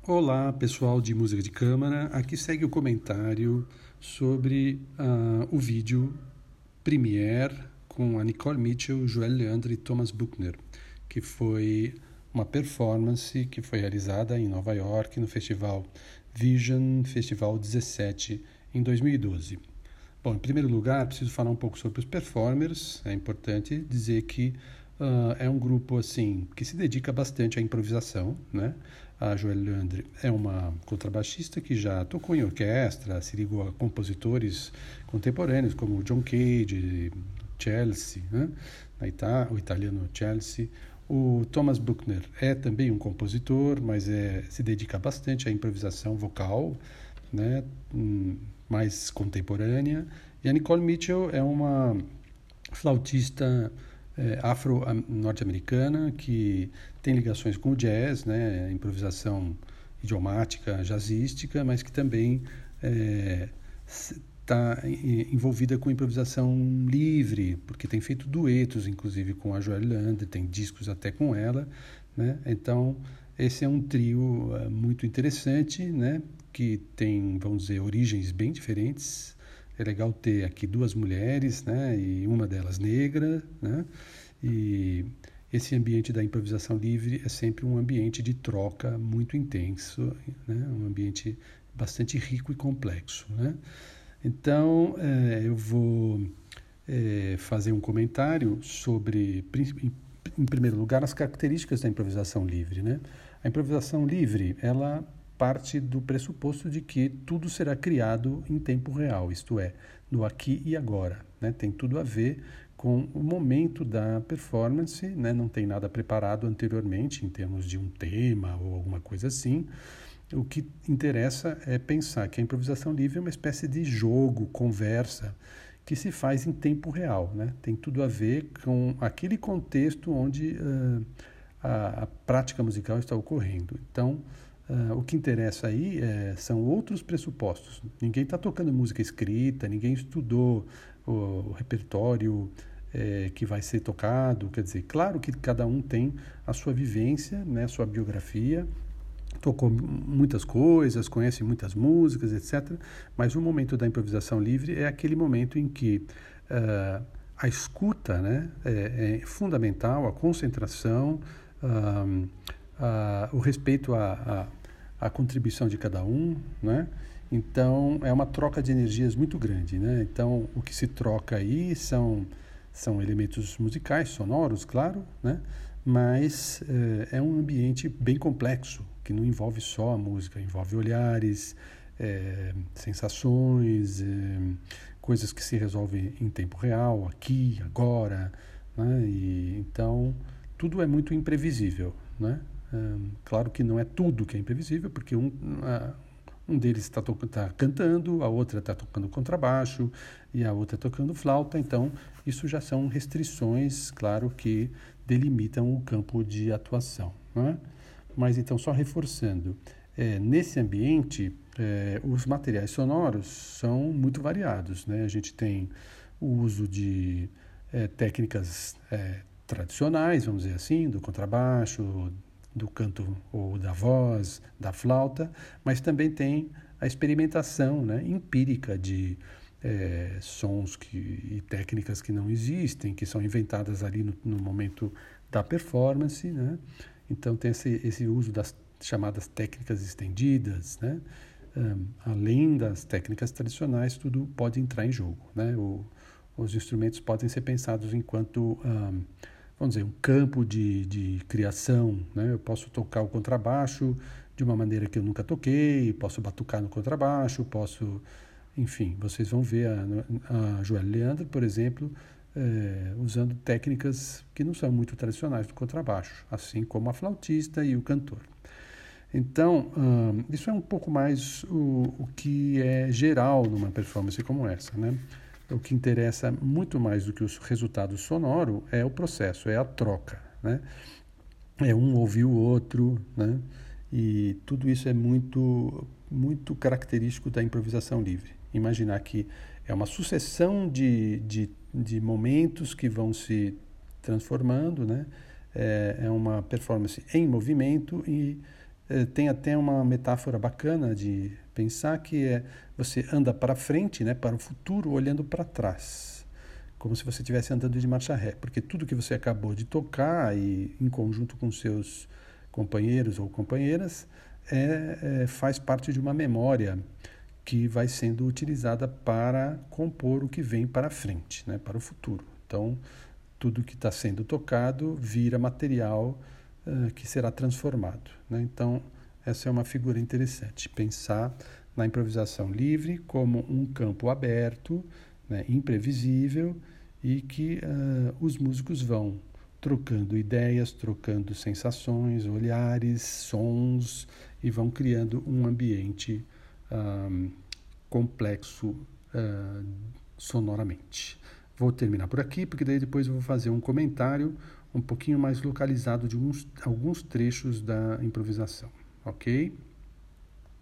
Olá, pessoal de música de câmara. Aqui segue o comentário sobre o vídeo Premiere com a Nicole Mitchell, Joel Leandro e Thomas Buchner, que foi uma performance que foi realizada em Nova York no Festival Vision Festival 17 em 2012. Bom, em primeiro lugar, preciso falar um pouco sobre os performers. É importante dizer que é um grupo assim que se dedica bastante à improvisação, né? A Joelle Leandre é uma contrabaixista que já tocou em orquestra, se ligou a compositores contemporâneos como John Cage, Chelsea, né? O italiano Chelsea. O Thomas Buchner é também um compositor, mas se dedica bastante à improvisação vocal, né? Mais contemporânea. E a Nicole Mitchell é uma flautista afro-norte-americana que tem ligações com o jazz, né, improvisação idiomática, jazzística, mas que também está envolvida com improvisação livre, porque tem feito duetos, inclusive, com a Joelle Leandre, tem discos até com ela, né? Então, esse é um trio muito interessante, né, que tem, vamos dizer, origens bem diferentes. É legal ter aqui duas mulheres, né, e uma delas negra, né, e esse ambiente da improvisação livre é sempre um ambiente de troca muito intenso, né, um ambiente bastante rico e complexo, né. Então, eu vou fazer um comentário sobre, em primeiro lugar, as características da improvisação livre, né. A improvisação livre, ela parte do pressuposto de que tudo será criado em tempo real, isto é, no aqui e agora, né? Tem tudo a ver com o momento da performance, né? Não tem nada preparado anteriormente em termos de um tema ou alguma coisa assim. O que interessa é pensar que a improvisação livre é uma espécie de jogo, conversa, que se faz em tempo real, né? Tem tudo a ver com aquele contexto onde a prática musical está ocorrendo. Então, o que interessa aí são outros pressupostos. Ninguém está tocando música escrita, ninguém estudou o repertório que vai ser tocado. Quer dizer, claro que cada um tem a sua vivência, né, a sua biografia, tocou muitas coisas, conhece muitas músicas, etc. Mas o momento da improvisação livre é aquele momento em que a escuta, né, é fundamental, a concentração, o respeito à contribuição de cada um, né? Então, é uma troca de energias muito grande, né? Então, o que se troca aí são elementos musicais, sonoros, claro, né? Mas é um ambiente bem complexo, que não envolve só a música, envolve olhares, sensações, coisas que se resolvem em tempo real, aqui, agora, né? E, então, tudo é muito imprevisível, né? Claro que não é tudo que é imprevisível, porque um deles está cantando, a outra está tocando contrabaixo e a outra tocando flauta. Então, isso já são restrições, claro, que delimitam o campo de atuação, né? Mas, então, só reforçando, nesse ambiente, os materiais sonoros são muito variados, né? A gente tem o uso de técnicas tradicionais, vamos dizer assim, do contrabaixo, do canto ou da voz, da flauta, mas também tem a experimentação, né, empírica de sons e técnicas que não existem, que são inventadas ali no momento da performance, né? Então tem esse uso das chamadas técnicas estendidas, né? Além das técnicas tradicionais, tudo pode entrar em jogo, né? Os instrumentos podem ser pensados enquanto vamos dizer, um campo de criação, né? Eu posso tocar o contrabaixo de uma maneira que eu nunca toquei, posso batucar no contrabaixo, enfim, vocês vão ver a Joelle Leandre, por exemplo, usando técnicas que não são muito tradicionais do contrabaixo, assim como a flautista e o cantor. Então, isso é um pouco mais o que é geral numa performance como essa, né? O que interessa muito mais do que o resultado sonoro é o processo, é a troca, né? É um ouvir o outro, né? E tudo isso é muito, muito característico da improvisação livre. Imaginar que é uma sucessão de momentos que vão se transformando, né? É uma performance em movimento e Tem até uma metáfora bacana de pensar que você anda para frente, né, para o futuro, olhando para trás, como se você estivesse andando de marcha ré, porque tudo que você acabou de tocar e em conjunto com seus companheiros ou companheiras faz parte de uma memória que vai sendo utilizada para compor o que vem para frente, né, para o futuro. Então, tudo que está sendo tocado vira material que será transformado, né? Então, essa é uma figura interessante, pensar na improvisação livre como um campo aberto, né, imprevisível, e que os músicos vão trocando ideias, trocando sensações, olhares, sons, e vão criando um ambiente complexo sonoramente. Vou terminar por aqui, porque daí depois eu vou fazer um comentário um pouquinho mais localizado de alguns trechos da improvisação, ok?